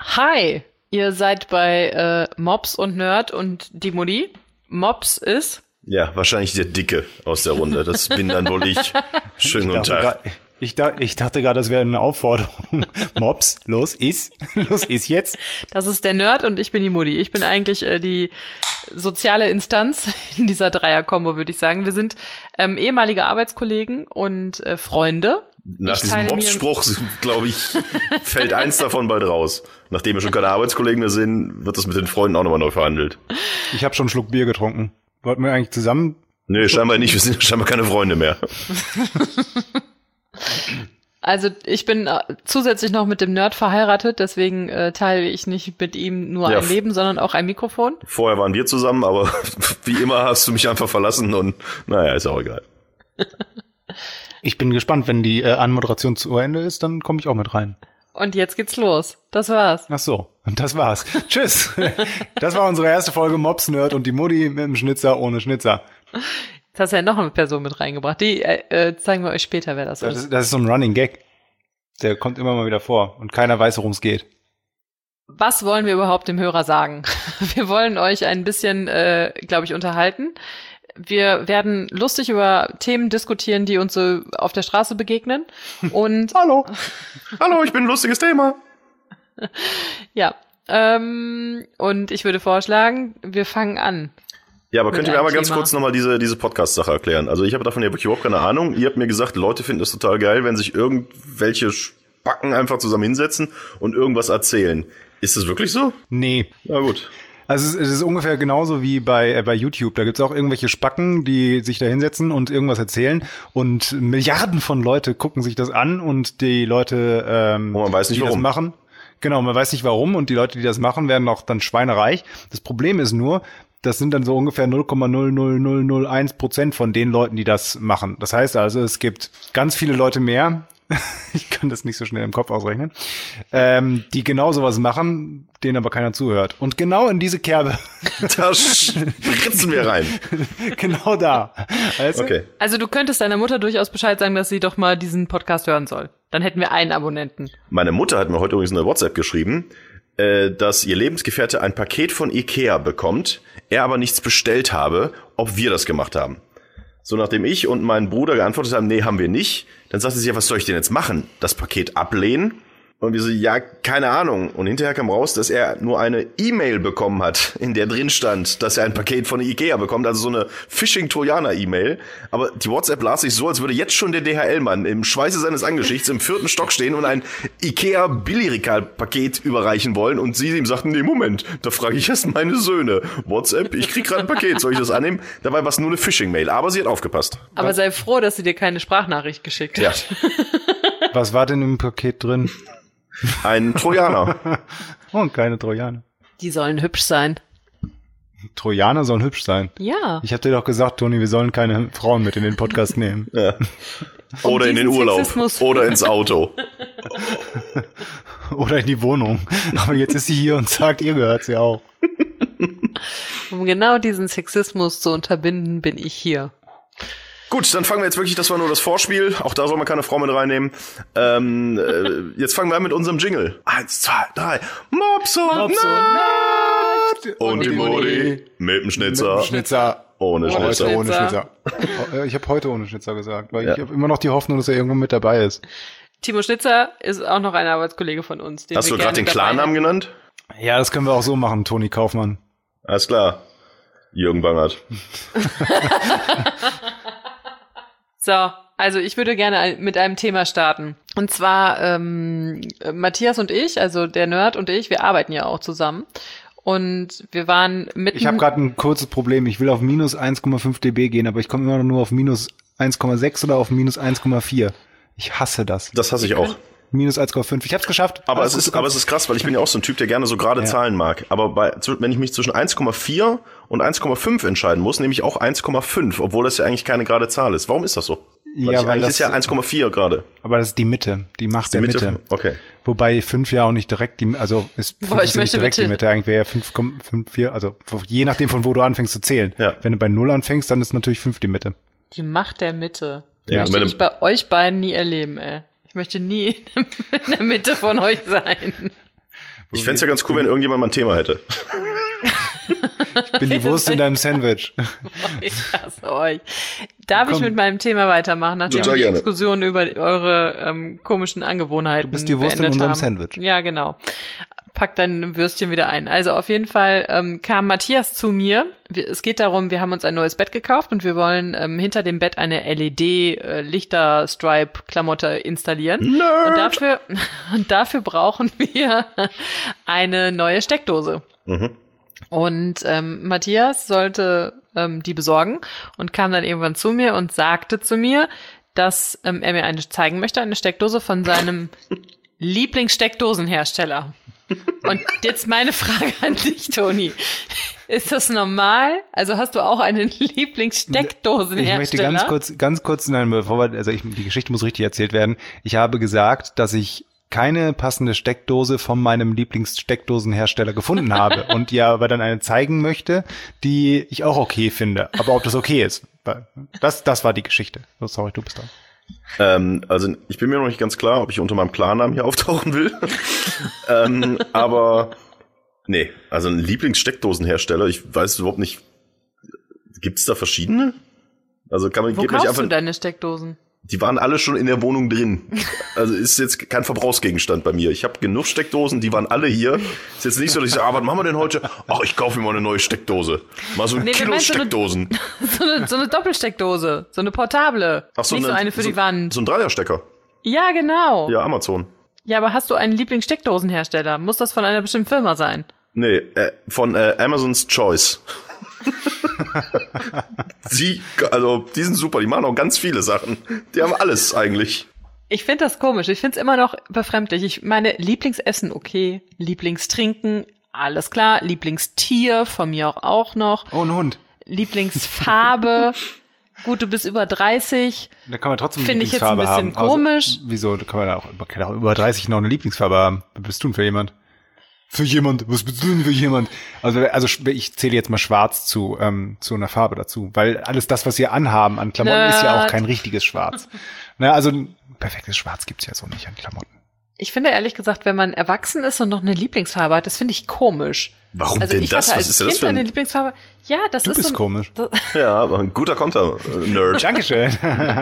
Hi, ihr seid bei Mops und Nerd und die Mutti. Mops ist... Ja, wahrscheinlich der Dicke aus der Runde. Das bin dann wohl ich. Schönen guten Tag. Ich dachte gerade, das wäre eine Aufforderung. Mops, los ist jetzt. Das ist der Nerd und ich bin die Mutti. Ich bin eigentlich die soziale Instanz in dieser Dreier-Kombo, würde ich sagen. Wir sind ehemalige Arbeitskollegen und Freunde. Nach diesem Mops-Spruch, glaube ich, fällt eins davon bald raus. Nachdem wir schon keine Arbeitskollegen mehr sind, wird das mit den Freunden auch nochmal neu verhandelt. Ich habe schon einen Schluck Bier getrunken. Wollten wir eigentlich zusammen? Nee, scheinbar nicht. Wir sind scheinbar keine Freunde mehr. Also ich bin zusätzlich noch mit dem Nerd verheiratet, deswegen teile ich nicht mit ihm nur ein Leben, sondern auch ein Mikrofon. Vorher waren wir zusammen, aber wie immer hast du mich einfach verlassen und naja, ist auch egal. Ich bin gespannt, wenn die Anmoderation zu Ende ist, dann komme ich auch mit rein. Und jetzt geht's los. Das war's. Ach so, und das war's. Tschüss. Das war unsere erste Folge Mops, Nerd und die Mutti mit dem Schnitzer ohne Schnitzer. Jetzt hast du ja noch eine Person mit reingebracht. Die zeigen wir euch später, wer das ist. Das ist so ein Running Gag. Der kommt immer mal wieder vor und keiner weiß, worum es geht. Was wollen wir überhaupt dem Hörer sagen? Wir wollen euch ein bisschen, glaube ich, unterhalten. Wir werden lustig über Themen diskutieren, die uns so auf der Straße begegnen. Und Hallo, ich bin ein lustiges Thema. Ja, und ich würde vorschlagen, wir fangen an. Ja, aber könnt ihr mir einmal ganz kurz nochmal diese Podcast-Sache erklären? Also ich habe davon ja wirklich überhaupt keine Ahnung. Ihr habt mir gesagt, Leute finden das total geil, wenn sich irgendwelche Spacken einfach zusammen hinsetzen und irgendwas erzählen. Ist das wirklich so? Nee. Na gut. Also es ist ungefähr genauso wie bei YouTube. Da gibt's auch irgendwelche Spacken, die sich da hinsetzen und irgendwas erzählen. Und Milliarden von Leute gucken sich das an und die Leute, man weiß nicht, die warum. das machen, genau, man weiß nicht warum und die Leute, die das machen, werden auch dann schweinereich. Das Problem ist nur, das sind dann so ungefähr 0,00001% von den Leuten, die das machen. Das heißt also, es gibt ganz viele Leute mehr, ich kann das nicht so schnell im Kopf ausrechnen, die genau sowas machen, denen aber keiner zuhört. Und genau in diese Kerbe. Da ritzen wir rein. Genau da. Okay. Also du könntest deiner Mutter durchaus Bescheid sagen, dass sie doch mal diesen Podcast hören soll. Dann hätten wir einen Abonnenten. Meine Mutter hat mir heute übrigens eine WhatsApp geschrieben, dass ihr Lebensgefährte ein Paket von Ikea bekommt, er aber nichts bestellt habe, ob wir das gemacht haben. So, nachdem ich und mein Bruder geantwortet haben, nee, haben wir nicht, dann sagte sie, ja, was soll ich denn jetzt machen? Das Paket ablehnen? Und wir so, ja, keine Ahnung. Und hinterher kam raus, dass er nur eine E-Mail bekommen hat, in der drin stand, dass er ein Paket von Ikea bekommt, also so eine Phishing-Trojaner-E-Mail. Aber die WhatsApp las sich so, als würde jetzt schon der DHL-Mann im Schweiße seines Angesichts im 4. Stock stehen und ein Ikea-Billigregal-Paket überreichen wollen. Und sie ihm sagten, nee, Moment, da frage ich erst meine Söhne. WhatsApp, ich krieg gerade ein Paket, soll ich das annehmen? Dabei war es nur eine Phishing-Mail, aber sie hat aufgepasst. Aber sei froh, dass sie dir keine Sprachnachricht geschickt hat. Ja. Was war denn im Paket drin? Ein Trojaner. Und keine Trojaner. Die sollen hübsch sein. Trojaner sollen hübsch sein. Ja. Ich hab dir doch gesagt, Toni, wir sollen keine Frauen mit in den Podcast nehmen. Ja. Oder in den Urlaub. Sexismus. Oder ins Auto. Oder in die Wohnung. Aber jetzt ist sie hier und sagt, ihr gehört sie auch. Um genau diesen Sexismus zu unterbinden, bin ich hier. Gut, dann fangen wir jetzt wirklich, das war nur das Vorspiel. Auch da soll man keine Frau mit reinnehmen. Jetzt fangen wir an mit unserem Jingle. 1, 2, 3. Mops und Nerd. Und die Mutti mit dem Schnitzer. Schnitzer. Ohne Schnitzer. Ohne Schnitzer. Ich habe heute ohne Schnitzer gesagt, weil ich habe immer noch die Hoffnung, dass er irgendwo mit dabei ist. Timo Schnitzer ist auch noch ein Arbeitskollege von uns. Hast du gerade den Klarnamen genannt? Ja, das können wir auch so machen, Toni Kaufmann. Alles klar. Jürgen Bangert. So, also ich würde gerne mit einem Thema starten. Und zwar Matthias und ich, also der Nerd und ich, wir arbeiten ja auch zusammen. Und wir waren mitten... Ich habe gerade ein kurzes Problem. Ich will auf minus 1,5 dB gehen, aber ich komme immer nur auf minus 1,6 oder auf minus 1,4. Ich hasse das. Das hasse ich auch. Minus 1,5. Ich hab's geschafft. Aber es ist krass, weil ich bin ja auch so ein Typ, der gerne so gerade Zahlen mag. Aber wenn ich mich zwischen 1,4 und 1,5 entscheiden muss, nehme ich auch 1,5, obwohl das ja eigentlich keine gerade Zahl ist. Warum ist das so? Weil eigentlich ist ja 1,4 gerade. Aber das ist die Mitte, die Macht der Mitte. Okay. Wobei 5 ja auch nicht direkt also ist 5 ich möchte direkt die Mitte. Eigentlich wäre ja 5,54, also je nachdem von wo du anfängst zu zählen. Ja. Wenn du bei 0 anfängst, dann ist natürlich 5 die Mitte. Die Macht der Mitte. Ja, möchte ich bei euch beiden nie erleben, ey. Ich möchte nie in der Mitte von euch sein. Ich fänd's ja ganz cool, wenn irgendjemand mal ein Thema hätte. Ich bin die Wurst in deinem Sandwich. Ich hasse euch. Darf ich mit meinem Thema weitermachen, nachdem wir die Diskussion über eure komischen Angewohnheiten Du bist die Wurst in unserem Sandwich. Ja, genau. Pack dein Würstchen wieder ein. Also auf jeden Fall kam Matthias zu mir. Es geht darum, wir haben uns ein neues Bett gekauft und wir wollen hinter dem Bett eine LED-Lichter-Stripe-Klamotte installieren. Nerd. Und dafür brauchen wir eine neue Steckdose. Mhm. Und Matthias sollte die besorgen und kam dann irgendwann zu mir und sagte zu mir, dass er mir eine zeigen möchte, eine Steckdose von seinem Lieblingssteckdosenhersteller. Und jetzt meine Frage an dich, Toni. Ist das normal? Also hast du auch einen Lieblingssteckdosenhersteller? Ich möchte ganz kurz, nein, bevor wir, die Geschichte muss richtig erzählt werden. Ich habe gesagt, dass ich keine passende Steckdose von meinem Lieblingssteckdosenhersteller gefunden habe und ihr aber dann eine zeigen möchte, die ich auch okay finde. Aber ob das okay ist, das war die Geschichte. So, sorry, du bist dran. Also ich bin mir noch nicht ganz klar, ob ich unter meinem Klarnamen hier auftauchen will. Aber nee, also ein Lieblingssteckdosenhersteller, ich weiß überhaupt nicht, gibt's da verschiedene? Also Wo kaufst du deine Steckdosen? Die waren alle schon in der Wohnung drin. Also ist jetzt kein Verbrauchsgegenstand bei mir. Ich habe genug Steckdosen, die waren alle hier. Ist jetzt nicht so, dass ich sage, was machen wir denn heute? Ach, ich kaufe mir mal eine neue Steckdose. Mal so ein Kilo Steckdosen. So eine Doppelsteckdose, so eine portable. Ach so, nicht so eine für die Wand. So ein Dreierstecker. Ja, genau. Ja, Amazon. Ja, aber hast du einen Lieblingssteckdosenhersteller? Muss das von einer bestimmten Firma sein? Nee, von Amazon's Choice. Die sind super, die machen auch ganz viele Sachen. Die haben alles eigentlich. Ich finde das komisch, ich finde es immer noch befremdlich. Ich meine, Lieblingsessen, okay, Lieblingstrinken, alles klar, Lieblingstier, von mir auch noch. Oh, ein Hund. Lieblingsfarbe, gut, du bist über 30. Da kann man trotzdem eine Lieblingsfarbe haben. Finde ich jetzt ein bisschen komisch. Also, wieso, da kann man auch über 30 noch eine Lieblingsfarbe haben. Was bist du denn für jemand? Für jemand? Was bist du denn für jemand? Also ich zähle jetzt mal Schwarz zu einer Farbe dazu, weil alles das, was wir anhaben an Klamotten, ist ja auch kein richtiges Schwarz. Also perfektes Schwarz gibt's ja so nicht an Klamotten. Ich finde ehrlich gesagt, wenn man erwachsen ist und noch eine Lieblingsfarbe hat, das finde ich komisch. Warum denn das? Was ist denn das für eine Lieblingsfarbe? Ja, das ist so komisch. Ja, aber ein guter Konter, Nerd. Dankeschön.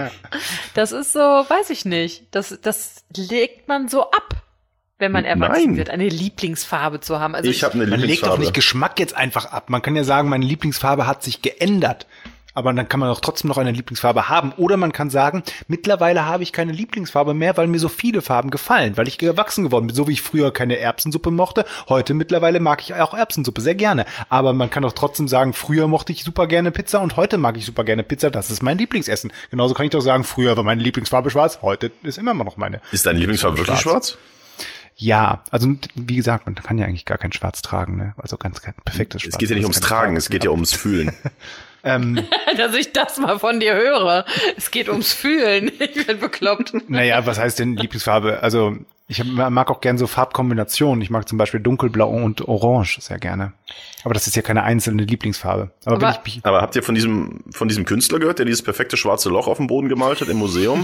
Das ist so, weiß ich nicht. Das legt man so ab, wenn man erwachsen wird, eine Lieblingsfarbe zu haben. Also ich habe eine Lieblingsfarbe. Man legt doch nicht Geschmack jetzt einfach ab. Man kann ja sagen, meine Lieblingsfarbe hat sich geändert. Aber dann kann man doch trotzdem noch eine Lieblingsfarbe haben. Oder man kann sagen, mittlerweile habe ich keine Lieblingsfarbe mehr, weil mir so viele Farben gefallen, weil ich erwachsen geworden bin. So wie ich früher keine Erbsensuppe mochte, heute mittlerweile mag ich auch Erbsensuppe sehr gerne. Aber man kann doch trotzdem sagen, früher mochte ich super gerne Pizza und heute mag ich super gerne Pizza. Das ist mein Lieblingsessen. Genauso kann ich doch sagen, früher war meine Lieblingsfarbe schwarz, heute ist immer noch meine. Ist deine Lieblingsfarbe wirklich schwarz? Ja, also wie gesagt, man kann ja eigentlich gar kein Schwarz tragen, ne? Also ganz kein perfektes Schwarz. Es geht ja nicht ums Tragen, es geht ja ums Fühlen. Dass ich das mal von dir höre. Es geht ums Fühlen. Ich bin bekloppt. Naja, was heißt denn Lieblingsfarbe? Also ich mag auch gern so Farbkombinationen. Ich mag zum Beispiel dunkelblau und orange sehr gerne. Aber das ist ja keine einzelne Lieblingsfarbe. Aber habt ihr von diesem Künstler gehört, der dieses perfekte schwarze Loch auf dem Boden gemalt hat im Museum?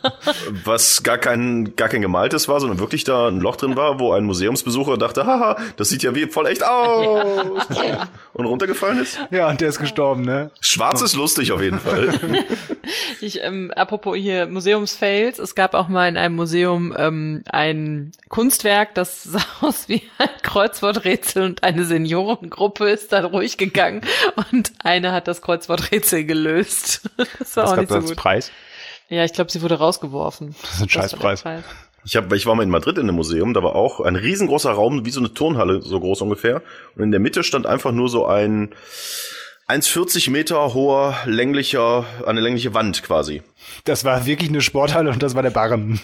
Was gar kein gemaltes war, sondern wirklich da ein Loch drin war, wo ein Museumsbesucher dachte, haha, das sieht ja wie voll echt aus. Und runtergefallen ist? Ja, und der ist gestorben, ne? Schwarz ist lustig auf jeden Fall. Apropos hier Museumsfails, es gab auch mal in einem Museum ein Kunstwerk, das sah aus wie ein Kreuzworträtsel und eine Seniorengruppe ist da ruhig gegangen und eine hat das Kreuzworträtsel gelöst. Das war auch nicht so gut. Preis? Ja, ich glaube, sie wurde rausgeworfen. Das ist ein Scheißpreis. Ich war mal in Madrid in einem Museum, da war auch ein riesengroßer Raum, wie so eine Turnhalle, so groß ungefähr. Und in der Mitte stand einfach nur so ein 1,40 Meter hoher, eine längliche Wand quasi. Das war wirklich eine Sporthalle und das war der Barren.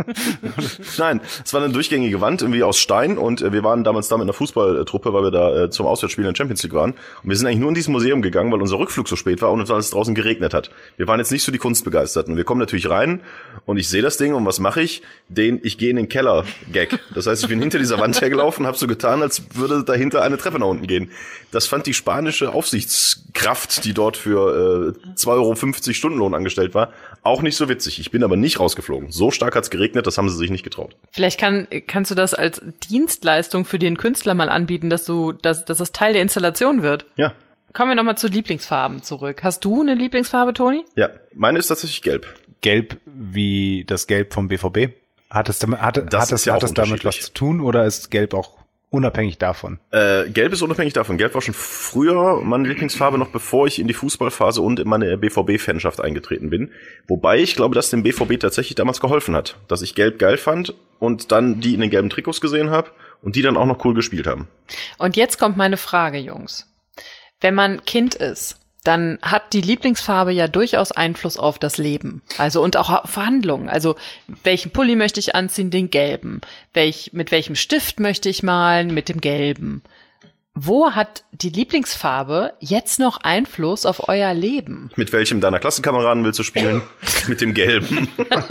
Nein, es war eine durchgängige Wand, irgendwie aus Stein und wir waren damals da mit einer Fußballtruppe, weil wir da zum Auswärtsspiel in der Champions League waren. Und wir sind eigentlich nur in dieses Museum gegangen, weil unser Rückflug so spät war und es alles draußen geregnet hat. Wir waren jetzt nicht so die Kunstbegeisterten. Wir kommen natürlich rein und ich sehe das Ding und was mache ich? Ich gehe in den Keller-Gag. Das heißt, ich bin hinter dieser Wand hergelaufen und habe so getan, als würde dahinter eine Treppe nach unten gehen. Das fand die spanische Reinigungskraft, die dort für 2,50 € Stundenlohn angestellt war, auch nicht so witzig. Ich bin aber nicht rausgeflogen. So stark hat's geregnet, das haben sie sich nicht getraut. Vielleicht kannst du das als Dienstleistung für den Künstler mal anbieten, dass das Teil der Installation wird. Ja. Kommen wir nochmal zu Lieblingsfarben zurück. Hast du eine Lieblingsfarbe, Toni? Ja, meine ist tatsächlich gelb. Gelb wie das Gelb vom BVB? Hat es damit was zu tun oder ist Gelb auch unabhängig davon? Gelb ist unabhängig davon. Gelb war schon früher meine Lieblingsfarbe, noch bevor ich in die Fußballphase und in meine BVB-Fanschaft eingetreten bin. Wobei ich glaube, dass dem BVB tatsächlich damals geholfen hat, dass ich Gelb geil fand und dann die in den gelben Trikots gesehen habe und die dann auch noch cool gespielt haben. Und jetzt kommt meine Frage, Jungs. Wenn man Kind ist, dann hat die Lieblingsfarbe ja durchaus Einfluss auf das Leben. Also und auch auf Handlungen. Also welchen Pulli möchte ich anziehen? Den gelben. Mit welchem Stift möchte ich malen? Mit dem gelben. Wo hat die Lieblingsfarbe jetzt noch Einfluss auf euer Leben? Mit welchem deiner Klassenkameraden willst du spielen? Mit dem gelben.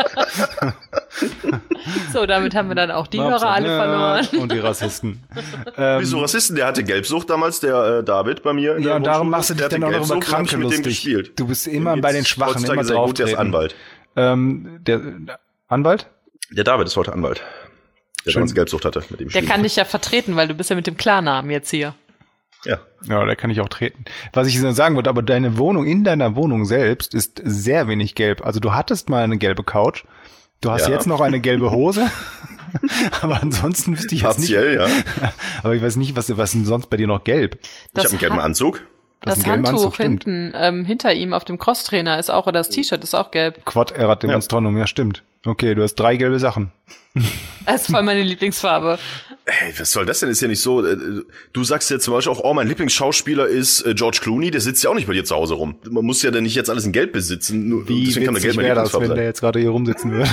So, damit haben wir dann auch die Hörer alle verloren. Und die Rassisten. Wieso Rassisten? Der hatte Gelbsucht damals, der David bei mir. Ja, und darum machst du dich dann auch noch über Kranke lustig. Du bist immer bei den Schwachen, immer drauf. Der ist Anwalt. Der Anwalt? Der David ist heute Anwalt. Der damals Gelbsucht hatte. Mit dem der kann dich ja vertreten, weil du bist ja mit dem Klarnamen jetzt hier. Ja. Ja, da kann ich auch treten. Was ich sagen wollte, aber in deiner Wohnung selbst ist sehr wenig gelb. Also du hattest mal eine gelbe Couch. Du hast jetzt noch eine gelbe Hose. Aber ansonsten wüsste ich jetzt nicht. Partiell, ja. Aber ich weiß nicht, was denn sonst bei dir noch gelb? Ich habe einen gelben Anzug. Das Handtuch hinten, hinter ihm auf dem Crosstrainer ist auch, oder das T-Shirt ist auch gelb. Quad Erat Demonstronum, ja stimmt. Okay, du hast 3 gelbe Sachen. Das ist voll meine Lieblingsfarbe. Hey, was soll das denn? Ist ja nicht so. Du sagst jetzt zum Beispiel auch, mein Lieblingsschauspieler ist George Clooney, der sitzt ja auch nicht bei dir zu Hause rum. Man muss ja dann nicht jetzt alles in Gelb besitzen. Wie witzig wäre das, wenn der jetzt gerade hier rumsitzen würde?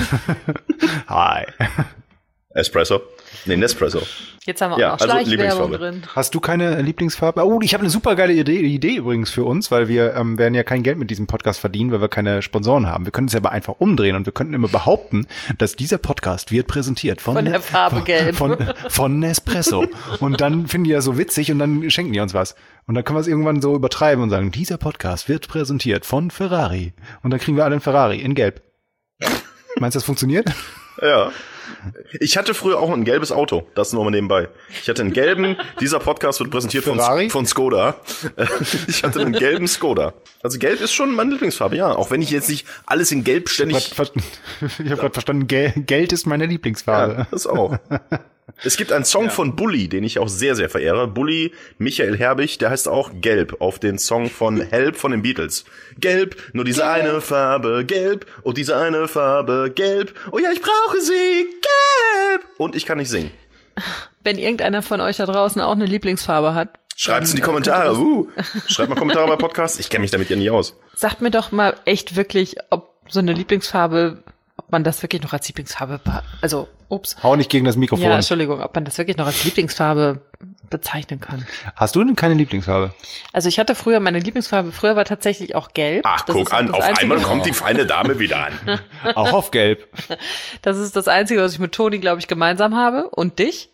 Hi. Espresso. Nee, Nespresso. Jetzt haben wir auch noch Schleichwerbung drin. Hast du keine Lieblingsfarbe? Oh, ich habe eine super geile Idee übrigens für uns, weil wir werden ja kein Geld mit diesem Podcast verdienen, weil wir keine Sponsoren haben. Wir können es ja aber einfach umdrehen und wir könnten immer behaupten, dass dieser Podcast wird präsentiert von der Farbe Gelb. Von Nespresso. Und dann finden die ja so witzig und dann schenken die uns was. Und dann können wir es irgendwann so übertreiben und sagen, dieser Podcast wird präsentiert von Ferrari. Und dann kriegen wir alle einen Ferrari in Gelb. Meinst du, das funktioniert? Ja. Ich hatte früher auch ein gelbes Auto, das nur mal nebenbei. Ich hatte einen gelben, dieser Podcast wird präsentiert von Skoda. Ich hatte einen gelben Skoda. Also gelb ist schon meine Lieblingsfarbe, ja. Auch wenn ich jetzt nicht alles in gelb ständig... Ich habe gerade verstanden, Geld ist meine Lieblingsfarbe. Ja, das auch. Es gibt einen Song von Bully, den ich auch sehr, sehr verehre. Bully, Michael Herbig, der heißt auch Gelb, auf den Song von Help von den Beatles. Gelb, nur diese eine Farbe, gelb, oh diese eine Farbe, gelb, oh ja, ich brauche sie, gelb. Und ich kann nicht singen. Wenn irgendeiner von euch da draußen auch eine Lieblingsfarbe hat, schreibt's in die Kommentare. Schreibt mal Kommentare bei Podcasts, ich kenne mich damit ja nie aus. Sagt mir doch mal echt wirklich, ob so eine Lieblingsfarbe, ob man das wirklich noch als Lieblingsfarbe, also, Hau nicht gegen das Mikrofon. Ja, Entschuldigung, ob man das wirklich noch als Lieblingsfarbe bezeichnen kann. Hast du denn keine Lieblingsfarbe? Also ich hatte früher, meine Lieblingsfarbe war tatsächlich auch gelb. Ach, das guck an, auf einmal kommt die feine Dame wieder an. Auch auf gelb. Das ist das Einzige, was ich mit Toni, glaube ich, gemeinsam habe und dich.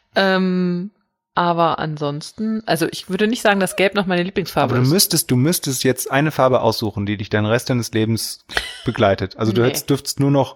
Aber ansonsten, also ich würde nicht sagen, dass Gelb noch meine Lieblingsfarbe ist. Du müsstest jetzt eine Farbe aussuchen, die dich den Rest deines Lebens begleitet. Also du dürftest nur noch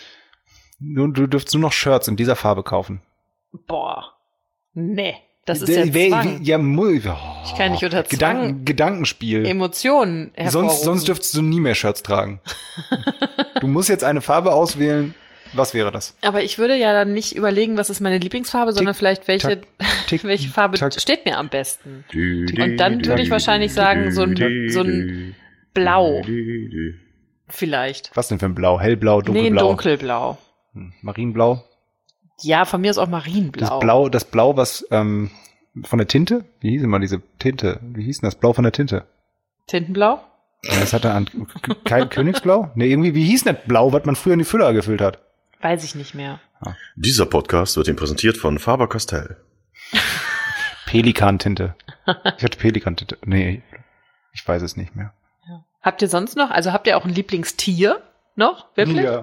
Shirts in dieser Farbe kaufen. Boah. Nee. Das ist ja Zwang. Ich kann nicht unter Zwang Gedankenspiel. Emotionen hervorrufen. Sonst dürftest du nie mehr Shirts tragen. Du musst jetzt eine Farbe auswählen. Was wäre das? Aber ich würde ja dann nicht überlegen, was ist meine Lieblingsfarbe, sondern vielleicht welche Farbe steht mir am besten. Und dann würde ich wahrscheinlich sagen, so ein Blau. Vielleicht. Was denn für ein Blau? Hellblau, dunkelblau? Nee, dunkelblau. Marienblau? Ja, von mir ist auch Marienblau. Das Blau, was von der Tinte? Wie hieß immer diese Tinte? Wie hieß denn das Blau von der Tinte? Tintenblau? Ja, das hatte kein Königsblau? Nee, irgendwie, wie hieß denn das Blau, was man früher in die Füller gefüllt hat? Weiß ich nicht mehr. Ah. Dieser Podcast wird Ihnen präsentiert von Faber-Castell. Pelikantinte. Ich hatte Pelikantinte. Nee, ich weiß es nicht mehr. Ja. Habt ihr sonst noch? Also habt ihr auch ein Lieblingstier noch? Wirklich? Ja.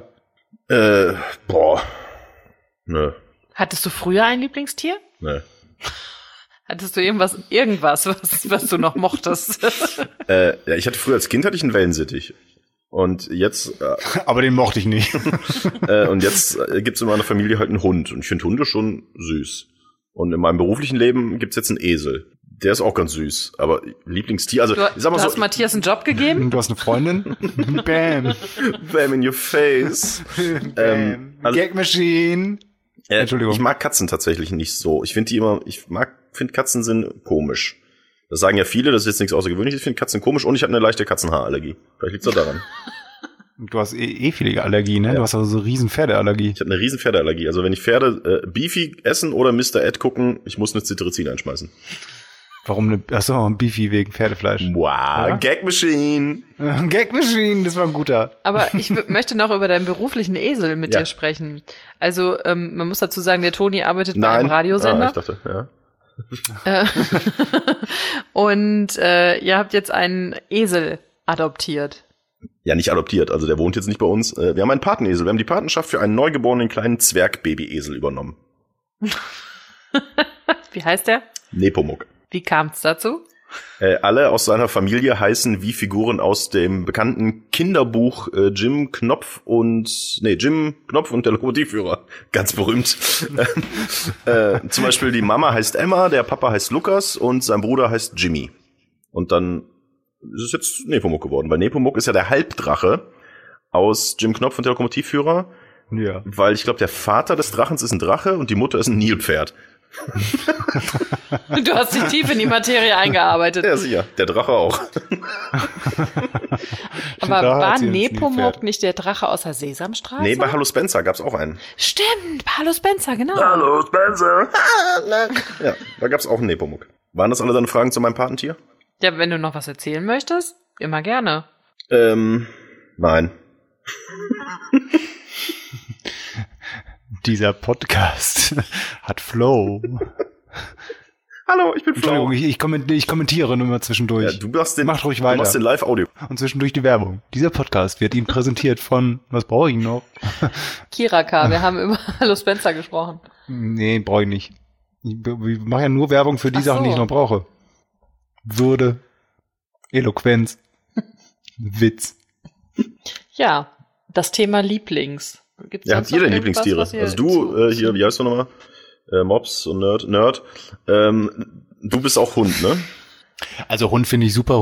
Boah. Nö. Hattest du früher ein Lieblingstier? Nö. Hattest du irgendwas, was du noch mochtest? Ja, ich hatte früher als Kind einen Wellensittich. Und jetzt. Aber den mochte ich nicht. Und jetzt gibt's in meiner Familie halt einen Hund. Und ich finde Hunde schon süß. Und in meinem beruflichen Leben gibt's jetzt einen Esel. Der ist auch ganz süß. Aber Lieblingstier, also du ich sag mal so. Hast Matthias einen Job gegeben? Du hast eine Freundin? Bam. Bam in your face. Also, Gag Machine. Entschuldigung. Ich mag Katzen tatsächlich nicht so. Ich finde Katzen sind komisch. Das sagen ja viele, das ist jetzt nichts Außergewöhnliches. Ich finde Katzen komisch und ich habe eine leichte Katzenhaarallergie. Vielleicht liegt's auch daran. Du hast viele Allergien, ne? Ja. Du hast also so riesen Pferdeallergie. Ich habe eine riesen Pferdeallergie. Also wenn ich Pferde Beefy essen oder Mr. Ed gucken, ich muss eine Cetirizin einschmeißen. Warum ein Beefy wegen Pferdefleisch? Wow, ja? Gag Machine. Gag Machine, das war ein guter. Aber ich möchte noch über deinen beruflichen Esel mit dir sprechen. Also man muss dazu sagen, der Toni arbeitet bei einem Radiosender. Ich dachte, ja. Und ihr habt jetzt einen Esel adoptiert. Ja, nicht adoptiert, also der wohnt jetzt nicht bei uns. Wir haben einen Patenesel. Wir haben die Patenschaft für einen neugeborenen kleinen Zwergbabyesel übernommen. Wie heißt der? Nepomuk. Wie kam's dazu? Alle aus seiner Familie heißen wie Figuren aus dem bekannten Kinderbuch Jim Knopf und der Lokomotivführer. Ganz berühmt. Zum Beispiel die Mama heißt Emma, der Papa heißt Lukas und sein Bruder heißt Jimmy. Und dann ist es jetzt Nepomuk geworden, weil Nepomuk ist ja der Halbdrache aus Jim Knopf und der Lokomotivführer. Ja. Weil ich glaube, der Vater des Drachens ist ein Drache und die Mutter ist ein Nilpferd. Du hast dich tief in die Materie eingearbeitet. Ja, sicher. Der Drache auch. Aber war Nepomuk nicht der Drache aus der Sesamstraße? Nee, bei Hallo Spencer gab's auch einen. Stimmt, bei Hallo Spencer, genau. Hallo Spencer. Ja, da gab's auch einen Nepomuk. Waren das alle deine Fragen zu meinem Patentier? Ja, wenn du noch was erzählen möchtest, immer gerne. Nein. Dieser Podcast hat Flow. Hallo, ich bin Flow. Entschuldigung, ich kommentiere nur mal zwischendurch. Ja, Macht ruhig weiter. Du machst den Live-Audio. Und zwischendurch die Werbung. Dieser Podcast wird Ihnen präsentiert von, was brauche ich noch? Kiraka, wir haben über Hallo Spencer gesprochen. Nee, brauche ich nicht. Ich mache ja nur Werbung für die Sachen, die ich noch brauche. Würde, Eloquenz, Witz. Ja, das Thema Lieblings. Habt ihr denn Lieblingstiere? Also du, hier, wie heißt du nochmal? Mops und Nerd. Du bist auch Hund, ne? Also Hund finde ich super.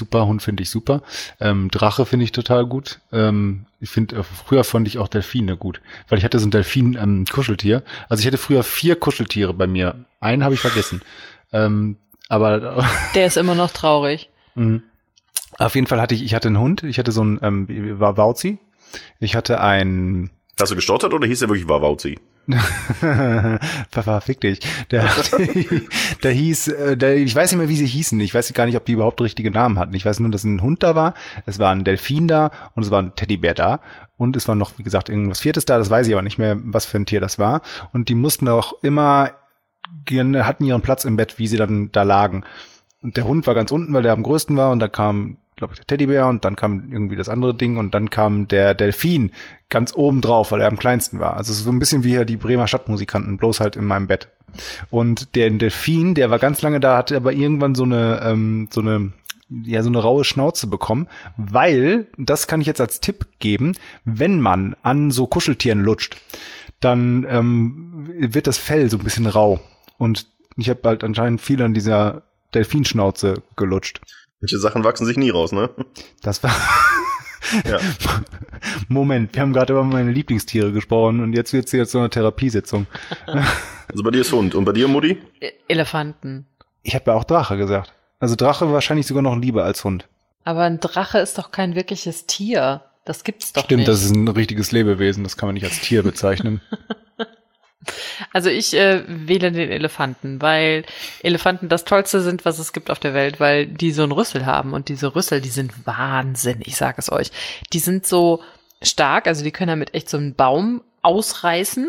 Drache finde ich total gut. Ich finde, früher fand ich auch Delfine gut, weil ich hatte so ein Delfin-Kuscheltier. Also ich hatte früher 4 Kuscheltiere bei mir. Einen habe ich vergessen. Aber der ist immer noch traurig. Auf jeden Fall hatte ich hatte einen Hund. Ich hatte so einen Wauzi. Ich hatte einen. Hast du gestottert oder hieß der wirklich Wauzi? Papa, fick dich. Der hieß, ich weiß nicht mehr, wie sie hießen. Ich weiß gar nicht, ob die überhaupt richtige Namen hatten. Ich weiß nur, dass ein Hund da war, es war ein Delfin da und es war ein Teddybär da. Und es war noch, wie gesagt, irgendwas 4. da, das weiß ich aber nicht mehr, was für ein Tier das war. Und die mussten auch immer, hatten ihren Platz im Bett, wie sie dann da lagen. Und der Hund war ganz unten, weil der am größten war und da kam, glaube ich, der Teddybär und dann kam irgendwie das andere Ding und dann kam der Delfin ganz oben drauf, weil er am kleinsten war. Also so ein bisschen wie hier die Bremer Stadtmusikanten, bloß halt in meinem Bett. Und der Delfin, der war ganz lange da, hatte aber irgendwann so eine raue Schnauze bekommen, weil, das kann ich jetzt als Tipp geben, wenn man an so Kuscheltieren lutscht, dann wird das Fell so ein bisschen rau. Und ich habe halt anscheinend viel an dieser Delfinschnauze gelutscht. Manche Sachen wachsen sich nie raus, ne? Das war... Ja. Moment, wir haben gerade über meine Lieblingstiere gesprochen und jetzt wird's hier so eine Therapiesitzung. Also bei dir ist Hund. Und bei dir, Mutti? Elefanten. Ich habe ja auch Drache gesagt. Also Drache wahrscheinlich sogar noch lieber als Hund. Aber ein Drache ist doch kein wirkliches Tier. Das gibt's doch nicht. Stimmt, das ist ein richtiges Lebewesen. Das kann man nicht als Tier bezeichnen. Also ich wähle den Elefanten, weil Elefanten das Tollste sind, was es gibt auf der Welt, weil die so einen Rüssel haben und diese Rüssel, die sind Wahnsinn, ich sage es euch. Die sind so stark, also die können damit echt so einen Baum ausreißen,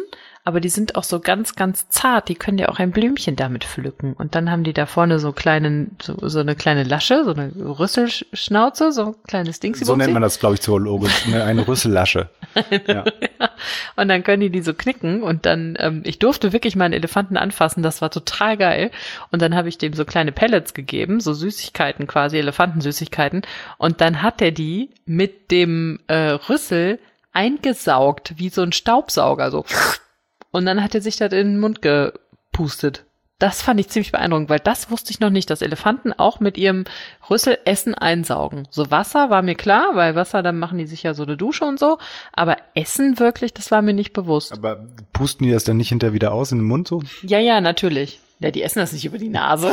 aber die sind auch so ganz, ganz zart. Die können ja auch ein Blümchen damit pflücken. Und dann haben die da vorne so eine kleine Lasche, so eine Rüsselschnauze, so ein kleines Ding. So nennt man das, glaube ich, zoologisch. Eine Rüssellasche. Ja. Und dann können die so knicken. Und dann, ich durfte wirklich mal einen Elefanten anfassen. Das war total geil. Und dann habe ich dem so kleine Pellets gegeben, so Süßigkeiten quasi, Elefantensüßigkeiten. Und dann hat er die mit dem Rüssel eingesaugt, wie so ein Staubsauger, so. Und dann hat er sich das in den Mund gepustet. Das fand ich ziemlich beeindruckend, weil das wusste ich noch nicht, dass Elefanten auch mit ihrem Rüssel Essen einsaugen. So Wasser war mir klar, weil Wasser, dann machen die sich ja so eine Dusche und so. Aber Essen wirklich, das war mir nicht bewusst. Aber pusten die das dann nicht hinterher wieder aus in den Mund so? Ja, natürlich. Ja, die essen das nicht über die Nase.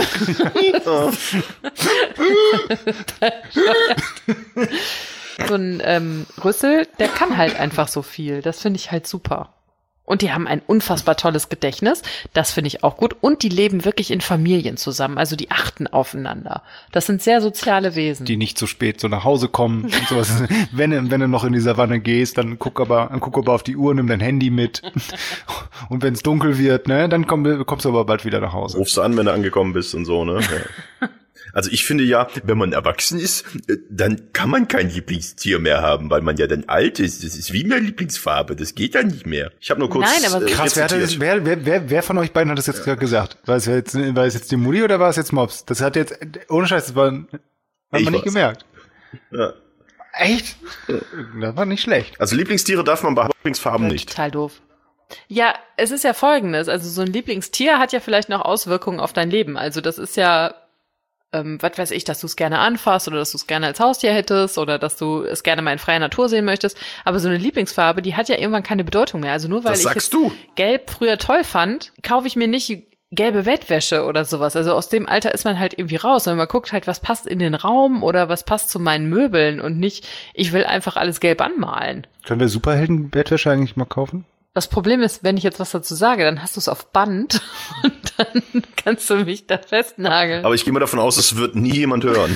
So ein Rüssel, der kann halt einfach so viel. Das finde ich halt super. Und die haben ein unfassbar tolles Gedächtnis. Das finde ich auch gut. Und die leben wirklich in Familien zusammen. Also die achten aufeinander. Das sind sehr soziale Wesen. Die nicht zu spät so nach Hause kommen und sowas. Wenn du noch in die Savanne gehst, dann guck aber auf die Uhr, nimm dein Handy mit. Und wenn es dunkel wird, ne, dann kommst du aber bald wieder nach Hause. Rufst du an, wenn du angekommen bist und so, ne? Ja. Also ich finde ja, wenn man erwachsen ist, dann kann man kein Lieblingstier mehr haben, weil man ja dann alt ist. Das ist wie meine Lieblingsfarbe, das geht dann nicht mehr. Ich habe nur kurz... Nein, aber krass, wer von euch beiden hat das jetzt gerade gesagt? War es jetzt die Mutti oder war es jetzt Mops? Das hat jetzt, ohne Scheiß, hat man nicht gemerkt. Ja. Echt? Das war nicht schlecht. Also Lieblingstiere darf man behalten, Lieblingsfarben nicht. Total doof. Ja, es ist ja Folgendes. Also so ein Lieblingstier hat ja vielleicht noch Auswirkungen auf dein Leben. Also das ist ja... was weiß ich, dass du es gerne anfasst oder dass du es gerne als Haustier hättest oder dass du es gerne mal in freier Natur sehen möchtest. Aber so eine Lieblingsfarbe, die hat ja irgendwann keine Bedeutung mehr. Also nur weil ich Gelb früher toll fand, kaufe ich mir nicht gelbe Bettwäsche oder sowas. Also aus dem Alter ist man halt irgendwie raus. Und man guckt halt, was passt in den Raum oder was passt zu meinen Möbeln und nicht, ich will einfach alles gelb anmalen. Können wir Superhelden-Bettwäsche eigentlich mal kaufen? Das Problem ist, wenn ich jetzt was dazu sage, dann hast du es auf Band und dann kannst du mich da festnageln. Aber ich gehe mal davon aus, es wird nie jemand hören.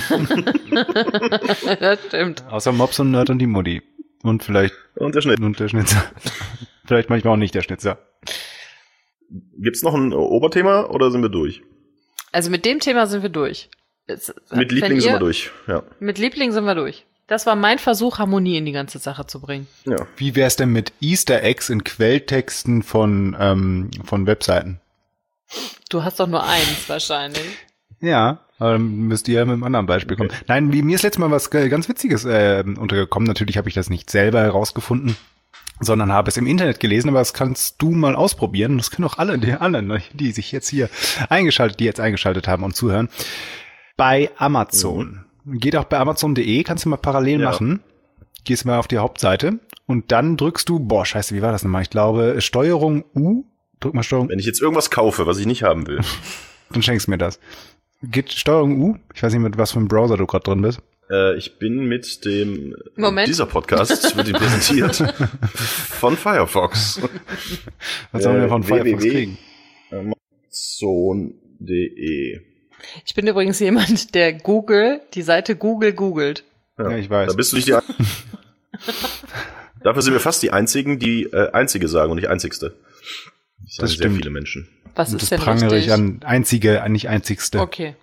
Das stimmt. Außer Mops und Nerd und die Mutti. Und vielleicht... Und der Schnitt. Und der Schnitzer. Vielleicht manchmal auch nicht der Schnitzer. Gibt's noch ein Oberthema oder sind wir durch? Also mit dem Thema sind wir durch. Mit Liebling sind wir durch, ja. Mit Liebling sind wir durch. Das war mein Versuch, Harmonie in die ganze Sache zu bringen. Ja. Wie wär's denn mit Easter Eggs in Quelltexten von Webseiten? Du hast doch nur eins wahrscheinlich. Ja, aber dann müsst ihr ja mit einem anderen Beispiel kommen. Nein, mir ist letztes Mal was ganz Witziges untergekommen. Natürlich habe ich das nicht selber herausgefunden, sondern habe es im Internet gelesen, aber das kannst du mal ausprobieren. Das können auch alle, die anderen, die sich jetzt hier eingeschaltet haben und zuhören. Bei Amazon. Geht auch bei Amazon.de, kannst du mal parallel machen. Gehst mal auf die Hauptseite und dann drückst du, wie war das nochmal? Ich glaube, Steuerung U. Drück mal Steuerung. Wenn ich jetzt irgendwas kaufe, was ich nicht haben will. Dann schenkst du mir das. Geht Steuerung U. Ich weiß nicht, mit was für einem Browser du gerade drin bist. Ich bin mit dem... Moment. Dieser Podcast wird präsentiert von Firefox. Was sollen wir von Firefox kriegen? Amazon.de. Ich bin übrigens jemand, der die Seite Google googelt. Ja, ich weiß. Da bist du nicht die Dafür sind wir fast die Einzigen, die Einzige sagen und nicht Einzigste. Das stimmt. Sehr viele Menschen. Was ist denn prangere richtig? Ich an Einzige, nicht Einzigste. Okay.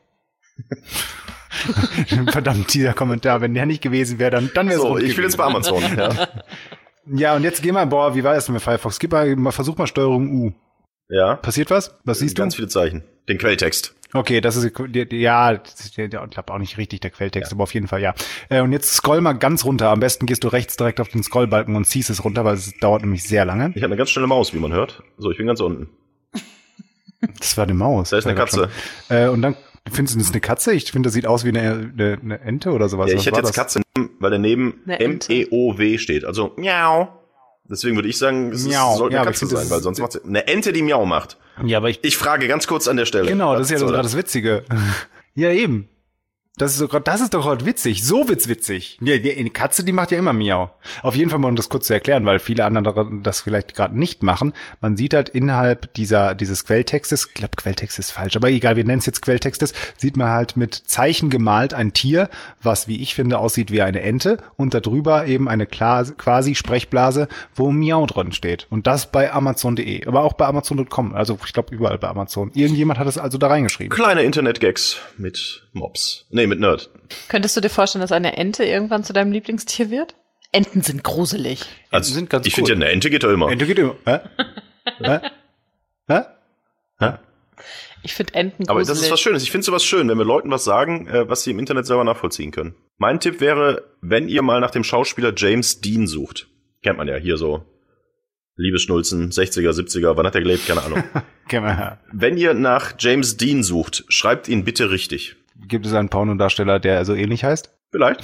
Verdammt, dieser Kommentar, wenn der nicht gewesen wäre, dann wäre es so. Ich will jetzt bei Amazon. Ja, und jetzt geh mal, wie war das denn mit Firefox? Versuch mal Steuerung U. Ja. Passiert was? Was siehst du? Ganz viele Zeichen. Den Quelltext. Okay, das ist, ich glaube auch nicht richtig der Quelltext, aber auf jeden Fall, ja. Und jetzt scroll mal ganz runter. Am besten gehst du rechts direkt auf den Scrollbalken und ziehst es runter, weil es dauert nämlich sehr lange. Ich habe eine ganz schnelle Maus, wie man hört. So, ich bin ganz unten. Das war eine Maus. Da ist eine Katze. Und dann, findest du das eine Katze? Ich finde, das sieht aus wie eine Ente oder sowas. Ja, ich hätte jetzt Katze, weil daneben M-E-O-W steht. Also, miau. Deswegen würde ich sagen, es sollte eine Katze sein, weil sonst macht sie eine Ente, die miau macht. Ja, aber ich frage ganz kurz an der Stelle. Genau, das ist ja gerade das Witzige. Ja, eben. Das ist doch gerade witzig. So witzig. Ja, die Katze, die macht ja immer Miau. Auf jeden Fall mal, um das kurz zu erklären, weil viele andere das vielleicht gerade nicht machen. Man sieht halt innerhalb dieses Quelltextes, ich glaube, Quelltext ist falsch, aber egal, wir nennen es jetzt Quelltextes, sieht man halt mit Zeichen gemalt ein Tier, was, wie ich finde, aussieht wie eine Ente und darüber eben eine quasi Sprechblase, wo Miau drin steht. Und das bei Amazon.de, aber auch bei Amazon.com. Also ich glaube, überall bei Amazon. Irgendjemand hat es also da reingeschrieben. Kleine Internet-Gags mit Mobs. Nee, mit Nerd. Könntest du dir vorstellen, dass eine Ente irgendwann zu deinem Lieblingstier wird? Enten sind gruselig. Also, sind ganz ich finde ja, eine Ente geht doch immer. Ente geht immer. Hä? Hä? Hä? Hä? Ich finde Enten gruselig. Aber das ist was Schönes. Ich finde sowas schön, wenn wir Leuten was sagen, was sie im Internet selber nachvollziehen können. Mein Tipp wäre, wenn ihr mal nach dem Schauspieler James Dean sucht. Kennt man ja hier so. Liebesschnulzen, 60er, 70er, wann hat er gelebt? Keine Ahnung. Wenn ihr nach James Dean sucht, schreibt ihn bitte richtig. Gibt es einen Pornodarsteller, der so ähnlich heißt? Vielleicht.